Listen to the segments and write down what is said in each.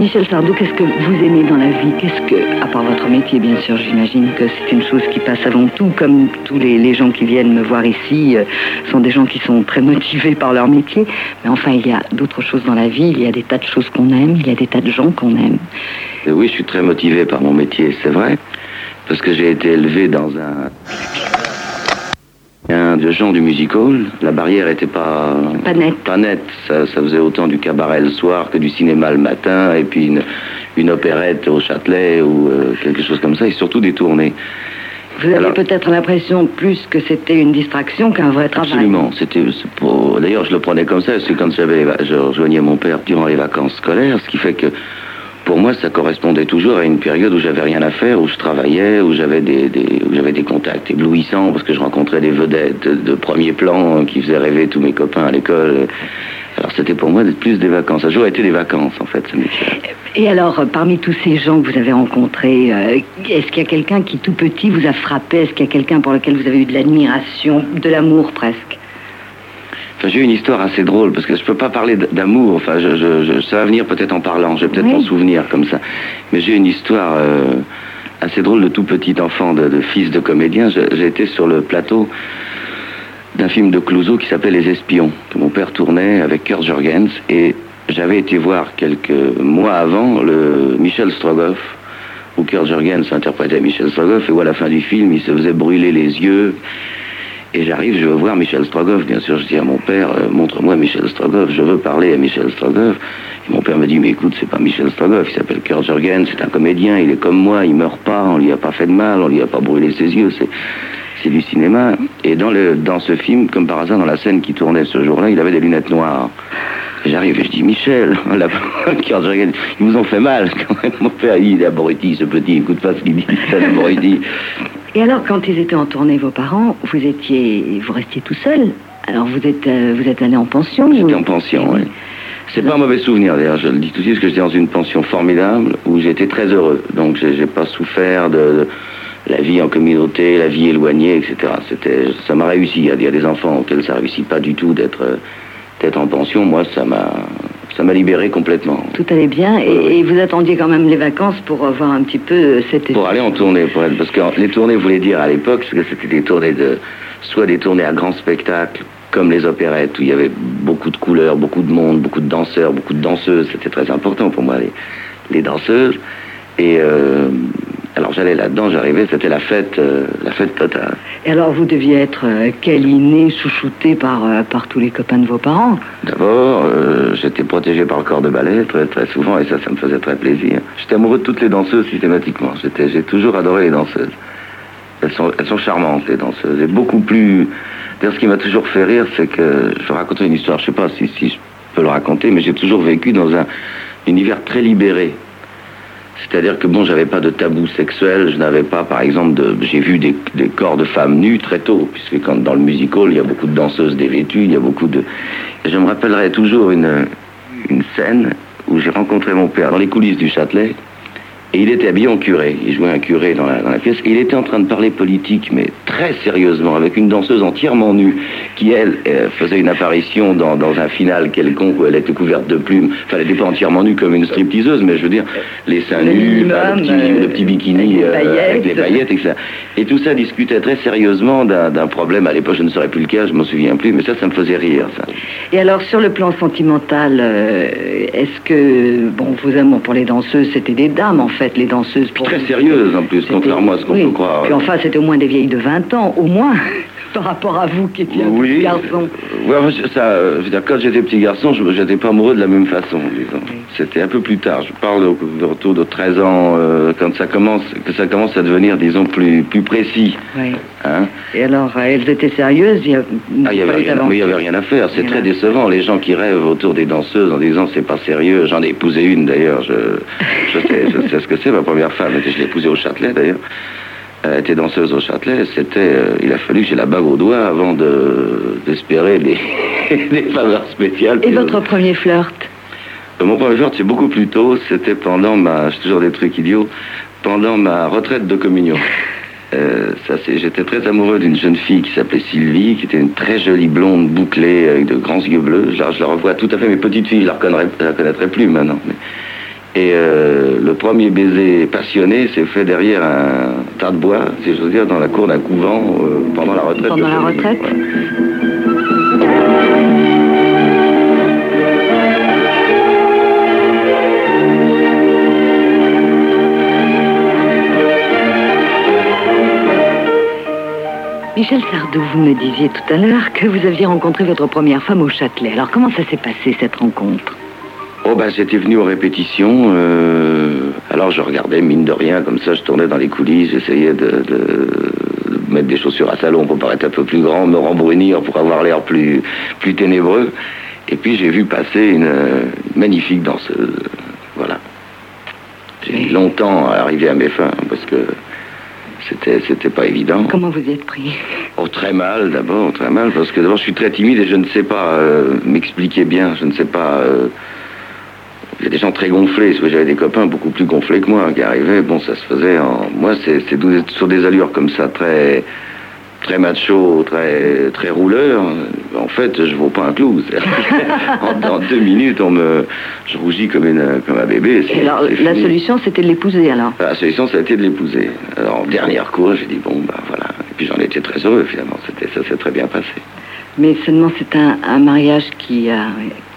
Michel Sardou, qu'est-ce que vous aimez dans la vie? Qu'est-ce que, à part votre métier, bien sûr, j'imagine que c'est une chose qui passe avant tout, comme tous les gens qui viennent me voir ici sont des gens qui sont très motivés par leur métier. Mais enfin, il y a d'autres choses dans la vie, il y a des tas de choses qu'on aime, il y a des tas de gens qu'on aime. Et oui, je suis très motivé par mon métier, c'est vrai, parce que j'ai été élevé dans un de gens du music hall. La barrière était pas nette. Ça faisait autant du cabaret le soir que du cinéma le matin, et puis une opérette au Châtelet ou quelque chose comme ça, et surtout des tournées. Vous avez peut-être l'impression plus que c'était une distraction qu'un vrai travail. Absolument. D'ailleurs, je le prenais comme ça, parce que quand je rejoignais mon père durant les vacances scolaires, ce qui fait que pour moi, ça correspondait toujours à une période où j'avais rien à faire, où je travaillais, où j'avais des contacts éblouissants, parce que je rencontrais des vedettes de premier plan qui faisaient rêver tous mes copains à l'école. Alors c'était pour moi plus des vacances. Ça a toujours été des vacances, en fait, ce métier. Et alors, parmi tous ces gens que vous avez rencontrés, est-ce qu'il y a quelqu'un qui, tout petit, vous a frappé? Est-ce qu'il y a quelqu'un pour lequel vous avez eu de l'admiration, de l'amour presque? Enfin, j'ai eu une histoire assez drôle, parce que je peux pas parler d'amour. Enfin, ça va venir peut-être en parlant. Je vais peut-être m'en souvenir comme ça. Mais j'ai une histoire assez drôle de tout petit enfant, de fils de comédien. J'ai été sur le plateau d'un film de Clouzot qui s'appelait Les Espions, que mon père tournait avec Kurt Jürgens, et j'avais été voir quelques mois avant le Michel Strogoff, où Kurt Jürgens interprétait Michel Strogoff, et où à la fin du film, il se faisait brûler les yeux. Et j'arrive, je veux voir Michel Strogoff. Bien sûr, je dis à mon père, montre-moi Michel Strogoff, je veux parler à Michel Strogoff. Et mon père me dit, mais écoute, c'est pas Michel Strogoff, il s'appelle Kurt Jürgens, c'est un comédien, il est comme moi, il meurt pas, on lui a pas fait de mal, on lui a pas brûlé ses yeux, c'est du cinéma. Et dans ce film, comme par hasard, dans la scène qui tournait ce jour-là, il avait des lunettes noires. Et j'arrive et je dis, Michel, Kurt Jürgens, ils vous ont fait mal quand même. Mon père, il est abruti, ce petit, écoute pas ce qu'il dit, c'est un abruti. Et alors, quand ils étaient en tournée, vos parents, vous restiez tout seul. Alors, vous êtes allé en pension? J'étais en pension, oui. C'est pas un mauvais souvenir, d'ailleurs, je le dis tout de suite, parce que j'étais dans une pension formidable, où j'étais très heureux. Donc, j'ai pas souffert de la vie en communauté, la vie éloignée, etc. Ça m'a réussi. Il y a des enfants auxquels ça réussit pas du tout d'être en pension. Moi, ça m'a libéré complètement. Tout allait bien, et vous attendiez quand même les vacances pour voir un petit peu cette... Pour aller en tournée, parce que les tournées voulaient dire à l'époque, parce que c'était des tournées soit des tournées à grands spectacles, comme les opérettes, où il y avait beaucoup de couleurs, beaucoup de monde, beaucoup de danseurs, beaucoup de danseuses. C'était très important pour moi, les danseuses. Et alors j'allais là-dedans, j'arrivais, c'était la fête totale. Et alors vous deviez être câliné, chouchouté par tous les copains de vos parents? D'abord, j'étais protégé par le corps de ballet très, très souvent, et ça me faisait très plaisir. J'étais amoureux de toutes les danseuses systématiquement. J'ai toujours adoré les danseuses. Elles sont charmantes, les danseuses, et beaucoup plus... D'ailleurs, ce qui m'a toujours fait rire, c'est que... Je vais raconter une histoire, je sais pas si je peux le raconter, mais j'ai toujours vécu dans un univers très libéré. C'est-à-dire que j'avais pas de tabou sexuel, je n'avais pas, par exemple, j'ai vu des corps de femmes nues très tôt, puisque quand dans le music hall, il y a beaucoup de danseuses dévêtues, il y a beaucoup de... Et je me rappellerai toujours une scène où j'ai rencontré mon père dans les coulisses du Châtelet, et il était habillé en curé, il jouait un curé dans la pièce, et il était en train de parler politique, mais très sérieusement, avec une danseuse entièrement nue, qui, elle, faisait une apparition dans un final quelconque où elle était couverte de plumes. Enfin, elle n'était pas entièrement nue comme une stripteaseuse, mais je veux dire, les seins nus, le petit bikini avec les paillettes, etc. Et tout ça discutait très sérieusement d'un problème, à l'époque, je ne saurais plus lequel, je m'en souviens plus, mais ça me faisait rire, ça. Et alors, sur le plan sentimental, est-ce que, vos amours pour les danseuses, c'était des dames, en fait, les danseuses? Très sérieuses, en plus, contrairement à ce qu'on peut croire. Puis enfin, c'était au moins des vieilles de 20 ans, au moins, par rapport à vous qui étiez un petit garçon. Oui, je veux dire, quand j'étais petit garçon, je n'étais pas amoureux de la même façon, disons. C'était un peu plus tard. Je parle autour de 13 ans, quand ça commence à devenir, disons, plus précis. Oui. Hein? Et alors, elles étaient sérieuses? Il n'y avait rien à faire. C'est très décevant. Les gens qui rêvent autour des danseuses en disant c'est pas sérieux. J'en ai épousé une d'ailleurs. Je sais ce que c'est, ma première femme. Je l'ai épousée au Châtelet d'ailleurs. Elle était danseuse au Châtelet. Il a fallu que j'ai la bague au doigt avant d'espérer des faveurs spéciales. Et votre premier flirt? Mon premier flirt, c'est beaucoup plus tôt. C'était pendant j'ai toujours des trucs idiots, pendant ma retraite de communion. J'étais très amoureux d'une jeune fille qui s'appelait Sylvie, qui était une très jolie blonde bouclée avec de grands yeux bleus. Je la revois tout à fait, mes petites filles, je la reconnaîtrais plus maintenant. Et le premier baiser passionné s'est fait derrière un tas de bois, si j'ose dire, dans la cour d'un couvent pendant la retraite. Pendant la retraite. Ouais. Michel Sardou, vous me disiez tout à l'heure que vous aviez rencontré votre première femme au Châtelet. Alors comment ça s'est passé cette rencontre? Oh ben j'étais venu aux répétitions, alors je regardais mine de rien, comme ça je tournais dans les coulisses, j'essayais de mettre des chaussures à salon pour paraître un peu plus grand, me rembrunir pour avoir l'air plus ténébreux, et puis j'ai vu passer une magnifique danseuse, voilà. J'ai mis longtemps à arriver à mes fins, parce que c'était pas évident. Comment vous y êtes pris? Oh, très mal, parce que d'abord je suis très timide et je ne sais pas m'expliquer bien, je ne sais pas... Il y a des gens très gonflés, j'avais des copains beaucoup plus gonflés que moi qui arrivaient, bon ça se faisait en... Moi c'est sur des allures comme ça, très macho, très rouleur, en fait je vaux pas un clou. En 2 minutes je rougis comme un bébé. Et alors la solution c'était de l'épouser alors? La solution ça a été de l'épouser. Alors en dernière course j'ai dit bon ben voilà, et puis j'en étais très heureux finalement, ça s'est très bien passé. Mais seulement c'est un mariage qui a...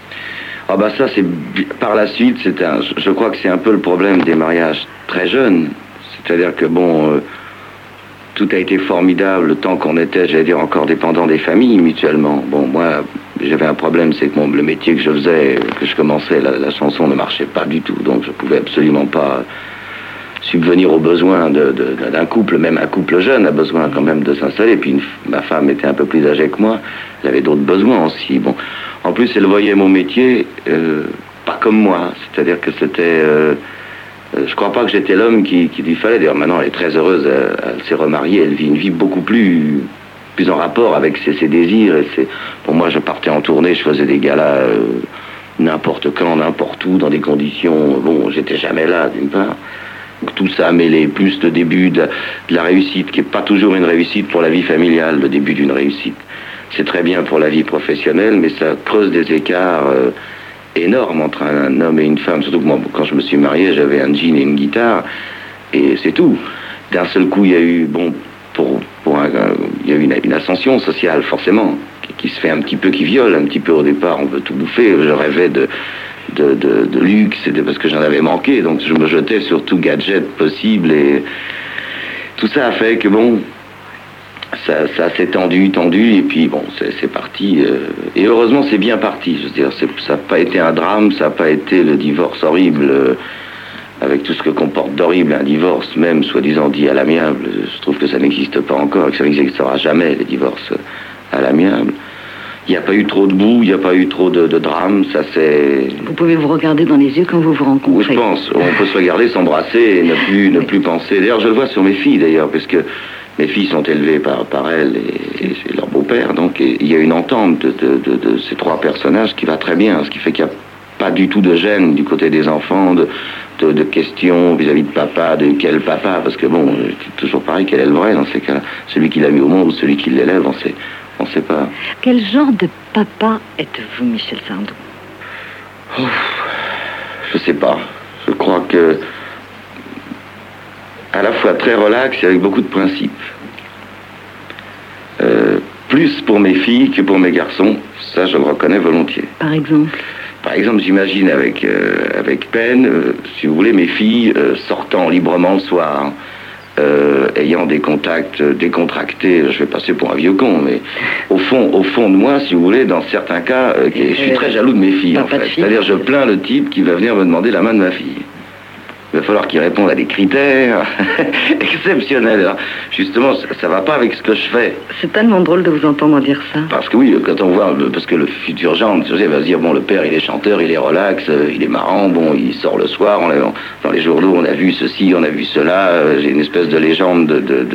Ah bah ça c'est par la suite je crois que c'est un peu le problème des mariages très jeunes, c'est-à-dire que bon tout a été formidable le temps qu'on était, j'allais dire, encore dépendant des familles mutuellement. Bon moi j'avais un problème, c'est que le métier que je faisais, que je commençais, la chanson ne marchait pas du tout, donc je pouvais absolument pas subvenir aux besoins d'un couple, même un couple jeune a besoin quand même de s'installer, puis ma femme était un peu plus âgée que moi, elle avait d'autres besoins aussi, bon. En plus, elle voyait mon métier pas comme moi, c'est-à-dire que c'était... je crois pas que j'étais l'homme qu'il lui fallait. D'ailleurs, maintenant, elle est très heureuse, elle s'est remariée, elle vit une vie beaucoup plus en rapport avec ses désirs. Bon, moi, je partais en tournée, je faisais des galas n'importe quand, n'importe où, dans des conditions... Bon, j'étais jamais là, d'une part. Donc, tout ça mêlé, plus le début de la réussite, qui n'est pas toujours une réussite pour la vie familiale, le début d'une réussite. C'est très bien pour la vie professionnelle, mais ça creuse des écarts énormes entre un homme et une femme. Surtout que moi, quand je me suis marié, j'avais un jean et une guitare, et c'est tout. D'un seul coup, il y a eu, il y a eu une ascension sociale, forcément, qui se fait un petit peu, qui viole un petit peu au départ. On veut tout bouffer. Je rêvais de luxe, c'était parce que j'en avais manqué, donc je me jetais sur tout gadget possible, et tout ça a fait que bon... Ça s'est tendu, et puis bon, c'est parti. Et heureusement, c'est bien parti. Je veux dire, ça n'a pas été un drame, ça n'a pas été le divorce horrible, avec tout ce que comporte d'horrible un divorce, même soi-disant dit à l'amiable. Je trouve que ça n'existe pas encore, et que ça n'existera jamais, les divorces à l'amiable. Il n'y a pas eu trop de boue, il n'y a pas eu trop de drame, ça c'est... Vous pouvez vous regarder dans les yeux quand vous vous rencontrez. Oui, je pense. On peut se regarder, s'embrasser, et ne plus penser. D'ailleurs, je le vois sur mes filles, d'ailleurs, parce que mes filles sont élevées par elles et leur beau-père, donc il y a une entente de ces 3 personnages qui va très bien, ce qui fait qu'il n'y a pas du tout de gêne du côté des enfants, de questions vis-à-vis de papa, de quel papa, parce que bon, c'est toujours pareil, quel est le vrai dans ces cas-là, celui qui l'a mis au monde ou celui qui l'élève, on sait pas. Quel genre de papa êtes-vous, Michel Sardou? Je sais pas, je crois que à la fois très relax et avec beaucoup de principes. Plus pour mes filles que pour mes garçons, ça je le reconnais volontiers. Par exemple? Par exemple, j'imagine avec peine, si vous voulez, mes filles sortant librement le soir, ayant des contacts décontractés, je vais passer pour un vieux con, mais au fond de moi, si vous voulez, dans certains cas, je suis très jaloux de mes filles, en fait. C'est-à-dire, je plains le type qui va venir me demander la main de ma fille. Il va falloir qu'il réponde à des critères exceptionnels. Alors, justement, ça va pas avec ce que je fais. C'est tellement drôle de vous entendre dire ça. Parce que oui, quand on voit, parce que le futur gendre, il va se dire, bon, le père, il est chanteur, il est relax, il est marrant, bon, il sort le soir, dans les journaux, on a vu ceci, on a vu cela, j'ai une espèce de légende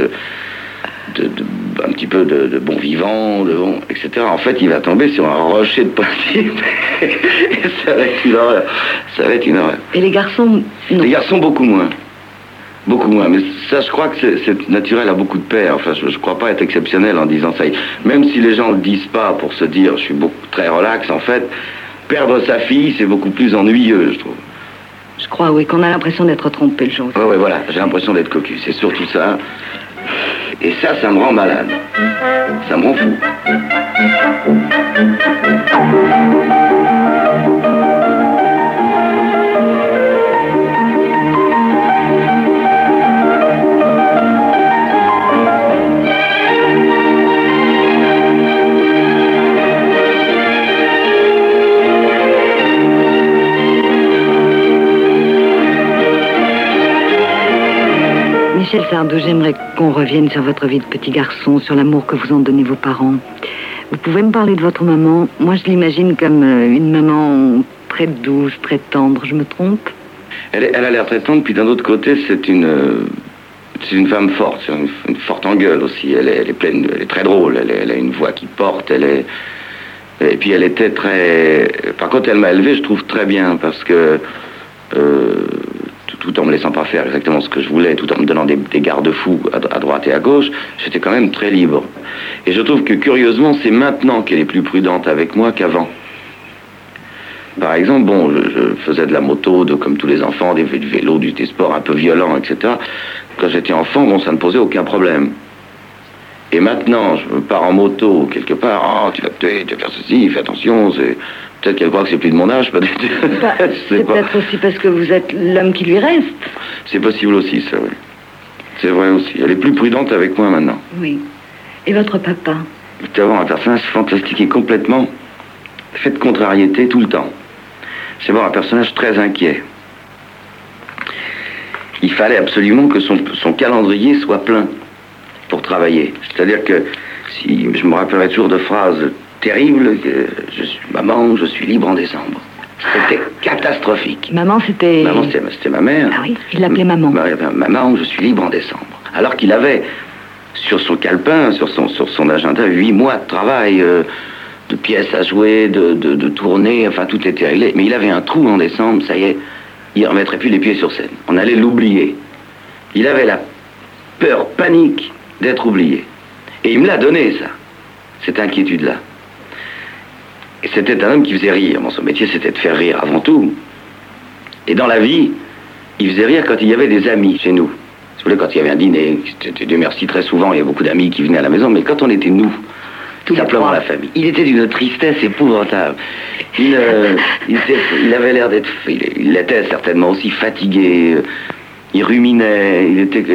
un petit peu de bon vivant, etc. En fait, il va tomber sur un rocher de principe. Et ça va être une horreur. Ça va être une horreur. Et les garçons, non. Les garçons, beaucoup moins. Beaucoup moins. Mais ça, je crois que c'est naturel à beaucoup de pères. Enfin, je ne crois pas être exceptionnel en disant ça. Même si les gens ne le disent pas pour se dire, je suis très relax, en fait, perdre sa fille, c'est beaucoup plus ennuyeux, je trouve. crois, oui, qu'on a l'impression d'être trompé le jour. Ouais, voilà, j'ai l'impression d'être cocu, c'est surtout ça. Et ça me rend malade. Ça me rend fou. Michel Sardou, j'aimerais qu'on revienne sur votre vie de petit garçon, sur l'amour que vous ont donné vos parents. Vous pouvez me parler de votre maman? Moi, je l'imagine comme une maman très douce, très tendre. Je me trompe? Elle a l'air très tendre, puis d'un autre côté, c'est une femme forte, c'est une forte en gueule aussi. Elle est pleine, elle est très drôle, elle a une voix qui porte, et puis elle était très... Par contre, elle m'a élevé, je trouve, très bien, parce que... tout en me laissant pas faire exactement ce que je voulais, tout en me donnant des garde-fous à droite et à gauche, j'étais quand même très libre. Et je trouve que, curieusement, c'est maintenant qu'elle est plus prudente avec moi qu'avant. Par exemple, bon, je faisais de la moto, comme tous les enfants, du vélo, des sports un peu violents, etc. Quand j'étais enfant, bon, ça ne posait aucun problème. Et maintenant, je pars en moto, quelque part, oh, tu vas te tuer, tu vas faire ceci, fais attention, peut-être qu'elle croit que c'est plus de mon âge, peut-être. C'est peut-être aussi parce que vous êtes l'homme qui lui reste. C'est possible aussi, ça, oui. C'est vrai aussi. Elle est plus prudente avec moi maintenant. Oui. Et votre papa? C'est d'abord un personnage fantastique et complètement fait de contrariété tout le temps. C'est d'abord un personnage très inquiet. Il fallait absolument que son calendrier soit plein pour travailler. C'est-à-dire que, si je me rappellerai toujours de phrases terribles, maman, je suis libre en décembre. C'était catastrophique. Maman, c'était ma mère. Ah oui, il l'appelait maman. Maman, je suis libre en décembre. Alors qu'il avait sur son calepin, sur son agenda, 8 mois de travail, de pièces à jouer, de tournées, enfin tout était réglé. Mais il avait un trou en décembre, ça y est, il ne remettrait plus les pieds sur scène. On allait l'oublier. Il avait la peur, panique d'être oublié. Et il me l'a donné, ça, cette inquiétude-là. Et c'était un homme qui faisait rire. Bon, son métier, c'était de faire rire avant tout. Et dans la vie, il faisait rire quand il y avait des amis chez nous. Si vous voulez, quand il y avait un dîner, c'était Dieu merci très souvent, il y avait beaucoup d'amis qui venaient à la maison, mais quand on était nous, simplement la famille, il était d'une tristesse épouvantable. Il avait l'air d'être... Il était certainement aussi fatigué, il ruminait,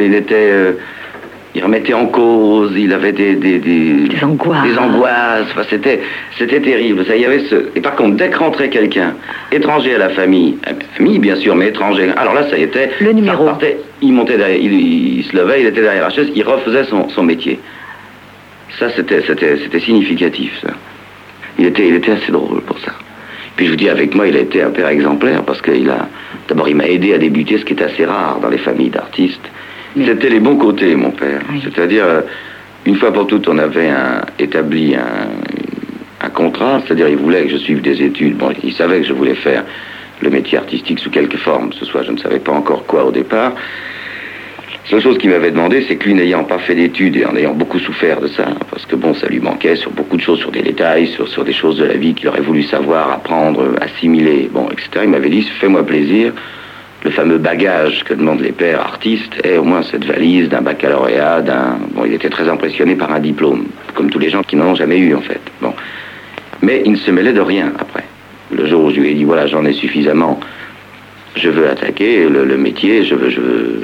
il remettait en cause, il avait des angoisses. Des angoisses. Enfin, c'était terrible. Ça, il y avait Et par contre, dès que rentrait quelqu'un étranger à la famille, bien sûr, mais étranger, alors là, ça y était. Le numéro. Ça repartait, il montait derrière, il se levait, il était derrière la chaise, il refaisait son métier. Ça, c'était significatif, ça. Il était assez drôle pour ça. Puis je vous dis, avec moi, il a été un père exemplaire parce d'abord, il m'a aidé à débuter, ce qui est assez rare dans les familles d'artistes. C'était les bons côtés, mon père. Oui. C'est-à-dire, une fois pour toutes, on avait établi un contrat, c'est-à-dire il voulait que je suive des études. Bon, il savait que je voulais faire le métier artistique sous quelque forme, ce soit je ne savais pas encore quoi au départ. La seule chose qu'il m'avait demandé, c'est que lui, n'ayant pas fait d'études et en ayant beaucoup souffert de ça, parce que bon, ça lui manquait sur beaucoup de choses, sur des détails, sur des choses de la vie qu'il aurait voulu savoir, apprendre, assimiler, bon, etc. Il m'avait dit, fais-moi plaisir. Le fameux bagage que demandent les pères artistes est au moins cette valise d'un baccalauréat, Bon, il était très impressionné par un diplôme, comme tous les gens qui n'en ont jamais eu, en fait. Bon. Mais il ne se mêlait de rien, après. Le jour où je lui ai dit, voilà, j'en ai suffisamment, je veux attaquer le métier, je veux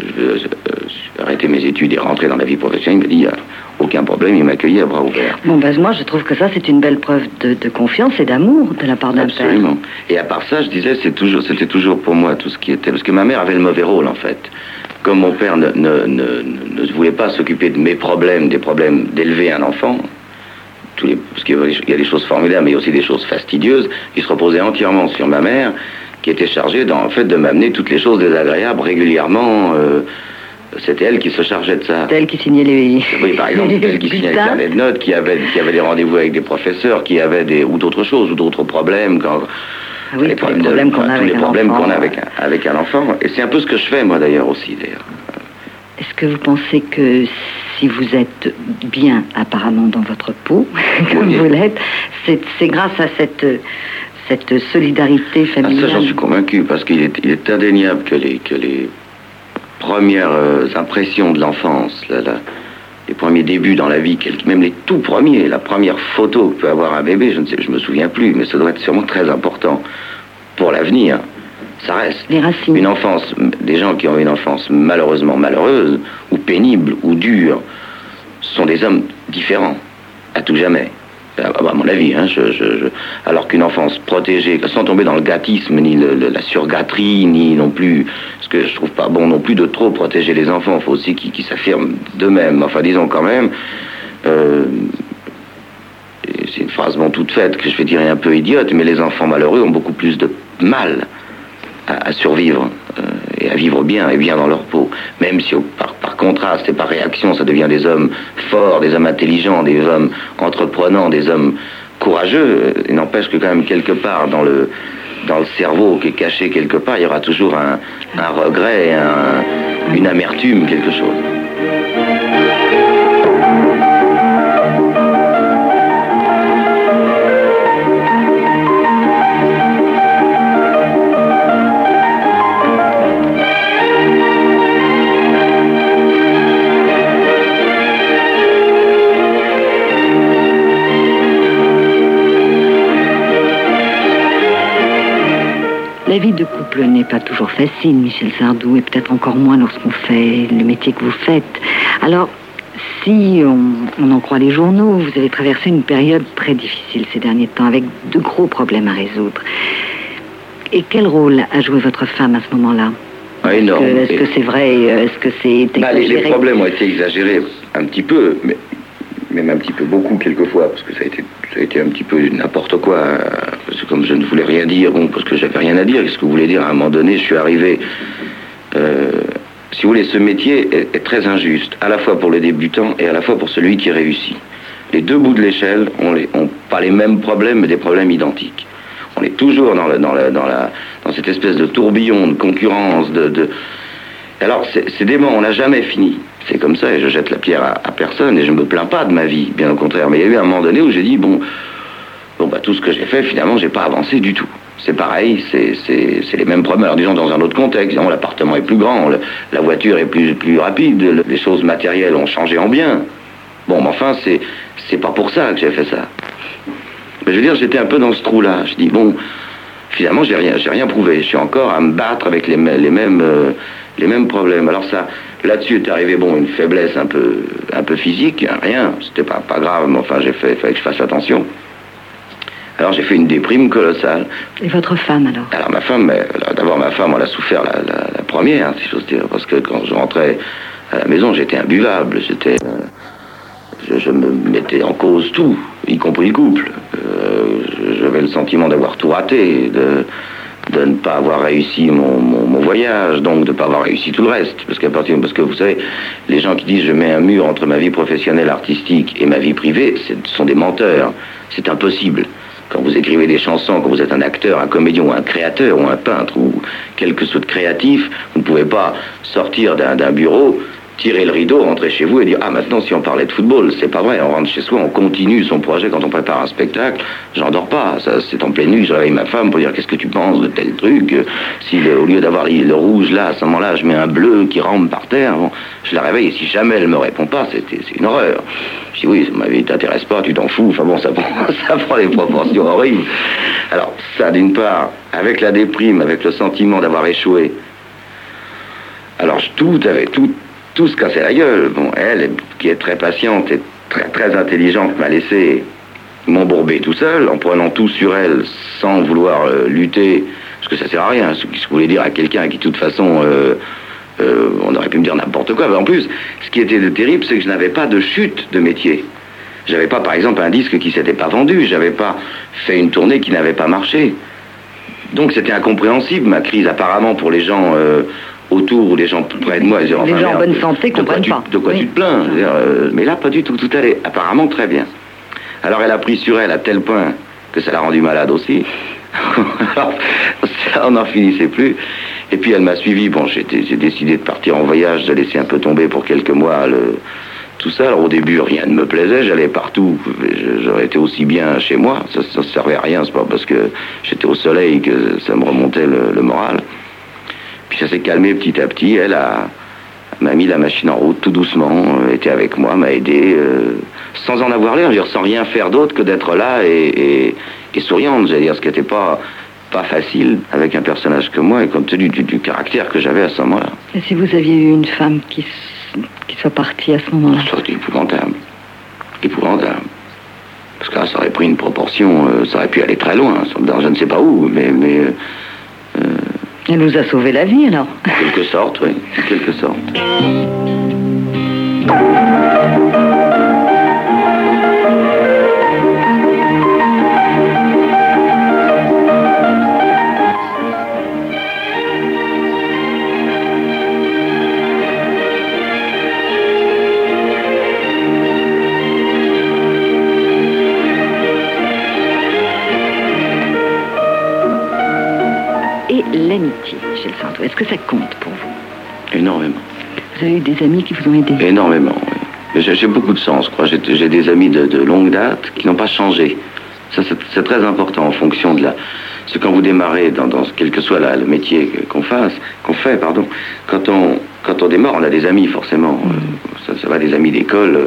arrêter mes études et rentrer dans la vie professionnelle, il m'a dit, il n'y a aucun problème, il m'a accueilli à bras ouverts. Bon, ben moi, je trouve que ça, c'est une belle preuve de confiance et d'amour de la part d'un père. Absolument. Et à part ça, je disais, c'était toujours pour moi tout ce qui était... Parce que ma mère avait le mauvais rôle, en fait. Comme mon père ne voulait pas s'occuper de mes problèmes, des problèmes d'élever un enfant, parce qu'il y a des choses formidables, mais il y a aussi des choses fastidieuses, il se reposait entièrement sur ma mère, qui était chargée, en fait, de m'amener toutes les choses désagréables régulièrement... C'était elle qui se chargeait de ça. C'était elle qui signait les... Oui, par exemple, elle qui signait les carnets de notes, qui avait des rendez-vous avec des professeurs, qui avait ou d'autres choses, ou d'autres problèmes. Ah oui, tous les problèmes qu'on a avec un enfant. Et c'est un peu ce que je fais, moi, d'ailleurs, aussi, d'ailleurs. Est-ce que vous pensez que si vous êtes bien, apparemment, dans votre peau, comme vous l'êtes, c'est grâce à cette solidarité familiale. Ça, j'en suis convaincu, parce qu'il est indéniable que les premières impressions de l'enfance, les premiers débuts dans la vie, même les tout premiers, la première photo que peut avoir un bébé, je me souviens plus, mais ça doit être sûrement très important pour l'avenir. Ça reste. Les racines. Une enfance, des gens qui ont une enfance malheureusement malheureuse, ou pénible, ou dure, sont des hommes différents, à tout jamais. À mon avis, hein, alors qu'une enfance protégée, sans tomber dans le gâtisme, ni la surgâterie, ni non plus, ce que je trouve pas bon non plus de trop protéger les enfants. Il faut aussi qu'ils s'affirment d'eux-mêmes. Enfin, disons quand même, c'est une phrase toute faite que je vais dire un peu idiote, mais les enfants malheureux ont beaucoup plus de mal à survivre et à vivre bien et bien dans leur peau. Même si par contraste et par réaction, ça devient des hommes forts, des hommes intelligents, des hommes entreprenants, des hommes courageux. Il n'empêche que quand même quelque part dans le cerveau qui est caché quelque part, il y aura toujours un regret, une amertume, quelque chose. La vie de couple n'est pas toujours facile, Michel Sardou, et peut-être encore moins lorsqu'on fait le métier que vous faites. Alors, si on en croit les journaux, vous avez traversé une période très difficile ces derniers temps, avec de gros problèmes à résoudre. Et quel rôle a joué votre femme à ce moment-là? Énorme. Est-ce que c'est vrai? Est-ce que c'est exagéré? Les problèmes ont été exagérés un petit peu, mais même un petit peu beaucoup quelquefois, parce que ça a été un petit peu n'importe quoi, parce que comme je ne voulais rien dire, parce que j'avais rien à dire, qu'est-ce que vous voulez dire? À un moment donné, je suis arrivé, si vous voulez, ce métier est très injuste, à la fois pour le débutant et à la fois pour celui qui réussit. Les deux bouts de l'échelle ont pas les mêmes problèmes, mais des problèmes identiques. On est toujours dans cette espèce de tourbillon, de concurrence, Alors, c'est dément, on n'a jamais fini. C'est comme ça, et je jette la pierre à personne, et je ne me plains pas de ma vie, bien au contraire. Mais il y a eu un moment donné où j'ai dit, tout ce que j'ai fait, finalement, j'ai pas avancé du tout. C'est pareil, c'est les mêmes problèmes. Alors, disons, dans un autre contexte, disons, l'appartement est plus grand, la voiture est plus rapide, les choses matérielles ont changé en bien. Mais enfin, c'est pas pour ça que j'ai fait ça. Mais je veux dire, j'étais un peu dans ce trou-là. Je dis, finalement, j'ai rien prouvé. Je suis encore à me battre avec les mêmes problèmes. Alors ça, là-dessus est arrivé, une faiblesse un peu physique, rien, c'était pas grave, mais enfin, fallait que je fasse attention. Alors j'ai fait une déprime colossale. Et votre femme alors? Alors ma femme, d'abord ma femme, elle a souffert la première, si j'ose dire, parce que quand je rentrais à la maison, j'étais imbuvable, je me mettais en cause tout, y compris le couple. J'avais le sentiment d'avoir tout raté, de ne pas avoir réussi mon voyage, donc de ne pas avoir réussi tout le reste. Parce que vous savez, les gens qui disent je mets un mur entre ma vie professionnelle artistique et ma vie privée, ce sont des menteurs. C'est impossible. Quand vous écrivez des chansons, quand vous êtes un acteur, un comédien, ou un créateur, ou un peintre, ou quelque chose de créatif, vous ne pouvez pas sortir d'un bureau, tirer le rideau, rentrer chez vous et dire « Ah, maintenant, si on parlait de football, c'est pas vrai. On rentre chez soi, on continue son projet quand on prépare un spectacle. J'en dors pas. Ça, c'est en pleine nuit. Je réveille ma femme pour dire « Qu'est-ce que tu penses de tel truc ?» Si au lieu d'avoir le rouge là, à ce moment-là, je mets un bleu qui rampe par terre, je la réveille. Et si jamais elle me répond pas, c'est une horreur. Je dis « Oui, ma vie t'intéresse pas, tu t'en fous. » Enfin ça prend des proportions horribles. Alors, ça, d'une part, avec la déprime, avec le sentiment d'avoir échoué, alors tout se cassait la gueule. Elle, qui est très patiente et très, très intelligente, m'a laissé m'embourber tout seul, en prenant tout sur elle, sans vouloir lutter, parce que ça sert à rien. Ce que je voulais dire à quelqu'un qui, de toute façon, on aurait pu me dire n'importe quoi. Mais en plus, ce qui était terrible, c'est que je n'avais pas de chute de métier. J'avais pas, par exemple, un disque qui s'était pas vendu. J'avais pas fait une tournée qui n'avait pas marché. Donc c'était incompréhensible, ma crise, apparemment, pour les gens... autour ou les gens près de moi, ils disaient, les gens en bonne santé comprennent pas. De quoi tu te plains? Mais là, pas du tout. Tout allait apparemment très bien. Alors, elle a pris sur elle à tel point que ça l'a rendue malade aussi. Alors, on n'en finissait plus. Et puis, elle m'a suivi. J'ai décidé de partir en voyage, de laisser un peu tomber pour quelques mois tout ça. Alors au début, rien ne me plaisait, j'allais partout. J'aurais été aussi bien chez moi, ça ne servait à rien, c'est pas parce que j'étais au soleil que ça me remontait le moral. Puis ça s'est calmé petit à petit, m'a mis la machine en route tout doucement, était avec moi, m'a aidé, sans en avoir l'air, sans rien faire d'autre que d'être là et souriante, j'allais dire, ce qui n'était pas facile avec un personnage comme moi et compte tenu du caractère que j'avais à ce moment-là. Et si vous aviez eu une femme qui soit partie à ce moment-là? Ça aurait été épouvantable. Épouvantable. Parce que là, ça aurait pris une proportion, ça aurait pu aller très loin, dans je ne sais pas où, mais Elle nous a sauvé la vie, alors? En quelque sorte, oui. En quelque sorte. L'amitié, Michel Sardou, est-ce que ça compte pour vous? Énormément. Vous avez eu des amis qui vous ont aidé? Énormément, oui. J'ai beaucoup de sens, je crois. J'ai des amis de longue date qui n'ont pas changé. Ça, c'est très important en fonction de la... C'est quand vous démarrez dans quel que soit le métier qu'on fait, quand on démarre, on a des amis, forcément. Ça va des amis d'école.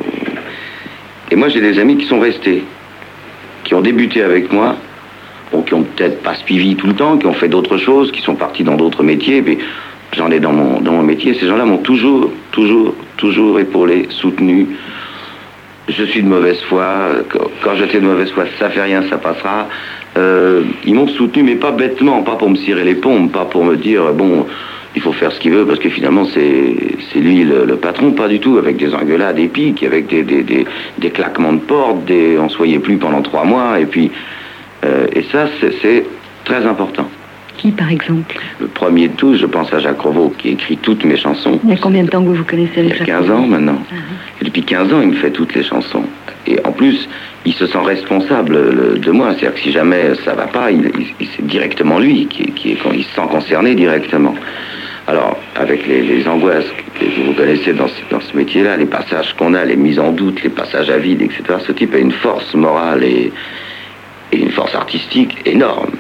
Et moi, j'ai des amis qui sont restés, qui ont débuté avec moi, qui ont peut-être pas suivi tout le temps, qui ont fait d'autres choses, qui sont partis dans d'autres métiers, puis j'en ai dans mon métier. Ces gens-là m'ont toujours épaulé, soutenu. Je suis de mauvaise foi. Quand j'étais de mauvaise foi, ça fait rien, ça passera. Ils m'ont soutenu, mais pas bêtement, pas pour me cirer les pompes, pas pour me dire, bon, il faut faire ce qu'il veut, parce que finalement, c'est lui le patron, pas du tout, avec des engueulades épiques, avec des claquements de porte, on se voyait plus pendant 3 mois, et puis... et ça, c'est très important. Qui, par exemple? Le premier de tous, je pense à Jacques Revaux, qui écrit toutes mes chansons. Il y a combien de temps que vous connaissez avec Jacques Revaux? Il y a 15 ans maintenant. Et depuis 15 ans, il me fait toutes les chansons. Et en plus, il se sent responsable de moi. C'est-à-dire que si jamais ça va pas, c'est directement lui il se sent concerné directement. Alors, avec les angoisses que vous connaissez dans ce métier-là, les passages qu'on a, les mises en doute, les passages à vide, etc., ce type a une force morale et une force artistique énorme.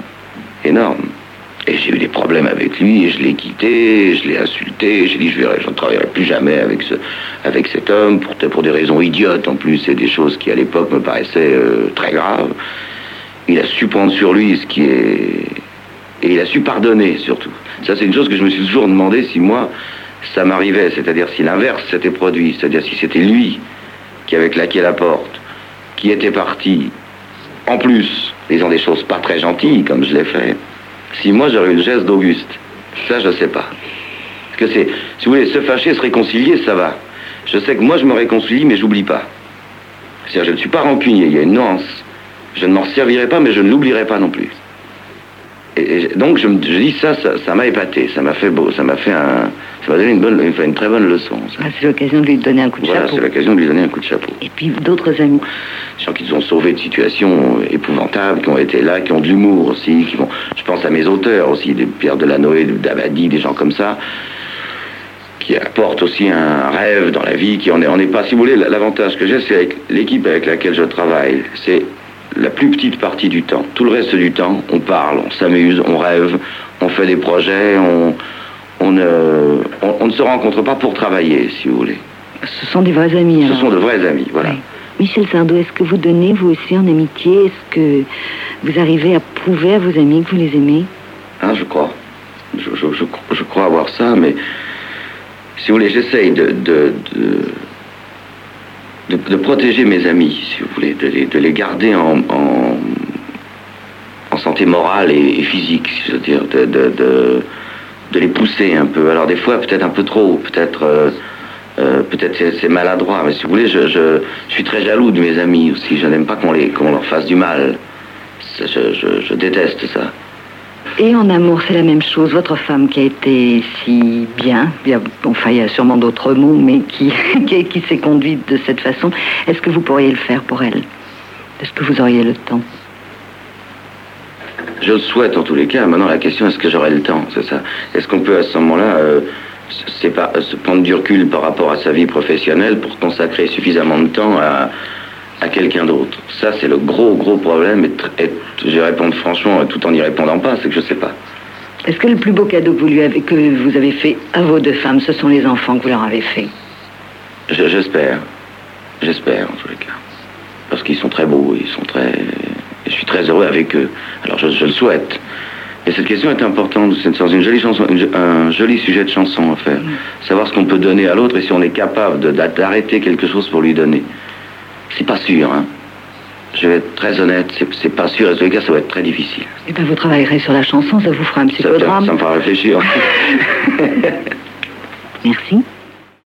Et j'ai eu des problèmes avec lui, et je l'ai quitté, je l'ai insulté, j'ai dit je ne travaillerai plus jamais avec cet homme, pour des raisons idiotes en plus, et des choses qui à l'époque me paraissaient très graves. Il a su prendre sur lui et il a su pardonner surtout. Ça, c'est une chose que je me suis toujours demandé si moi, ça m'arrivait, c'est-à-dire si l'inverse s'était produit, c'est-à-dire si c'était lui qui avait claqué la porte, qui était parti, en plus, disant des choses pas très gentilles, comme je l'ai fait, si moi j'aurais eu le geste d'Auguste, ça je sais pas. Parce que si vous voulez, se fâcher, se réconcilier, ça va. Je sais que moi je me réconcilie, mais j'oublie pas. C'est-à-dire, je ne suis pas rancunier, il y a une nuance. Je ne m'en servirai pas, mais je ne l'oublierai pas non plus. Et donc je dis ça m'a épaté, ça m'a donné une très bonne leçon. C'est l'occasion de lui donner un coup de chapeau. Voilà, c'est l'occasion de lui donner un coup de chapeau. Et puis d'autres amis. Des gens qui nous ont sauvés de situations épouvantables, qui ont été là, qui ont de l'humour aussi, je pense à mes auteurs aussi, des Pierre Delanoë, Dabadi, des gens comme ça, qui apportent aussi un rêve dans la vie, on n'est pas, si vous voulez, l'avantage que j'ai, c'est avec l'équipe avec laquelle je travaille, c'est la plus petite partie du temps. Tout le reste du temps, on parle, on s'amuse, on rêve, on fait des projets, on ne se rencontre pas pour travailler, si vous voulez. Ce sont des vrais amis, alors. Ce sont de vrais amis, voilà. Oui. Michel Sardou, est-ce que vous donnez, vous aussi, en amitié? Est-ce que vous arrivez à prouver à vos amis que vous les aimez? Je crois. Je crois avoir ça, mais si vous voulez, j'essaye de protéger mes amis, si vous voulez, de les garder en santé morale et physique, si je veux dire, de les pousser un peu. Alors des fois, peut-être un peu trop, peut-être c'est maladroit, mais si vous voulez, je suis très jaloux de mes amis aussi. Je n'aime pas qu'on leur fasse du mal. Je déteste ça. Et en amour, c'est la même chose. Votre femme qui a été si bien, il y a sûrement d'autres mots, mais qui s'est conduite de cette façon, est-ce que vous pourriez le faire pour elle? Est-ce que vous auriez le temps? Je le souhaite en tous les cas. Maintenant, la question, est-ce que j'aurai le temps? C'est ça. Est-ce qu'on peut à ce moment-là c'est pas se prendre du recul par rapport à sa vie professionnelle pour consacrer suffisamment de temps à quelqu'un d'autre. Ça, c'est le gros problème, et je vais répondre franchement, tout en n'y répondant pas, c'est que je sais pas. Est-ce que le plus beau cadeau que vous avez fait à vos deux femmes, ce sont les enfants que vous leur avez fait? J'espère, en tous les cas. Parce qu'ils sont très beaux, et je suis très heureux avec eux. Alors je le souhaite. Et cette question est importante, c'est dans une jolie chanson, un joli sujet de chanson à faire. Savoir ce qu'on peut donner à l'autre et si on est capable d'arrêter quelque chose pour lui donner. C'est pas sûr, hein. Je vais être très honnête, c'est pas sûr, et en tous les cas, ça va être très difficile. Eh bien, vous travaillerez sur la chanson, ça vous fera un petit peu de drame. Ça me fera réfléchir. Merci.